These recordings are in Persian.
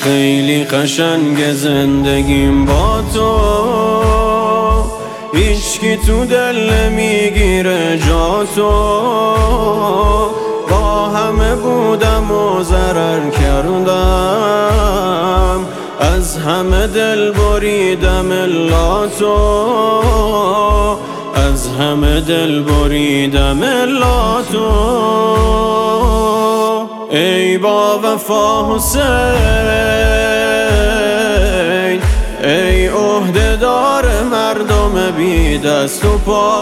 خیلی قشنگ زندگیم با تو، هیچکی تو دل نمیگیره جا تو. با همه بودم و ضرر کردم، از همه دل بریدم الا تو، از همه دل بریدم الا تو. ای با وفا حسین، ای عهده‌دار مردم بی دست و پا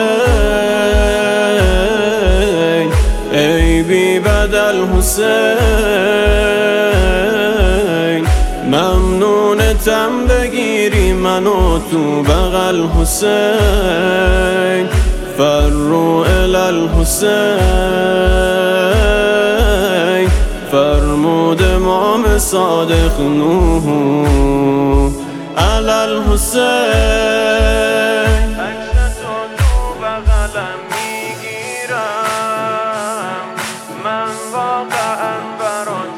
حسین، ای بی بدل حسین. ممنونتم بگیری منو تو بغل حسین. فروا الی الحسین، فرمود امام صادق نوح علی الحسین. عکستو تو بغلم میگیرم، من واقعا برات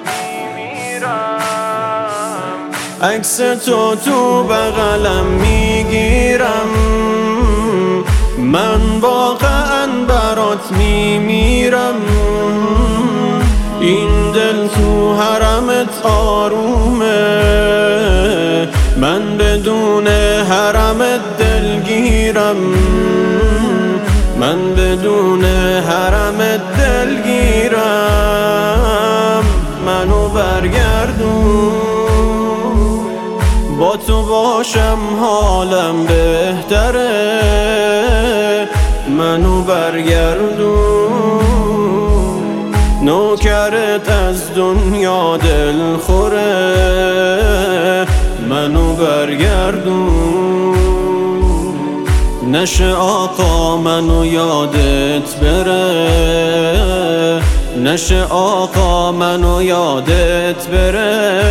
میمیرم. عکستو تو بغلم میگیرم، من واقعا برات میمیرم. این دل تو حرمت آرومه، من بدون حرمت دلگیرم، من بدون حرمت دلگیرم. منو برگردون، با تو باشم حالم بهتره. منو برگردون، نوکرت از دنیا دل خوره. منو برگردون، نشه آقا منو یادت بره، نشه آقا منو یادت بره.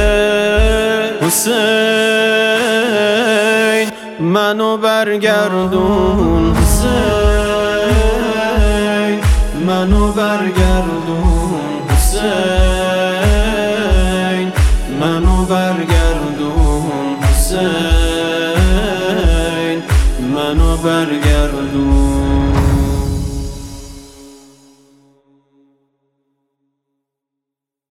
حسین منو برگردون، حسین منو برگردون، حسین منو برگردون، حسین منو برگردون.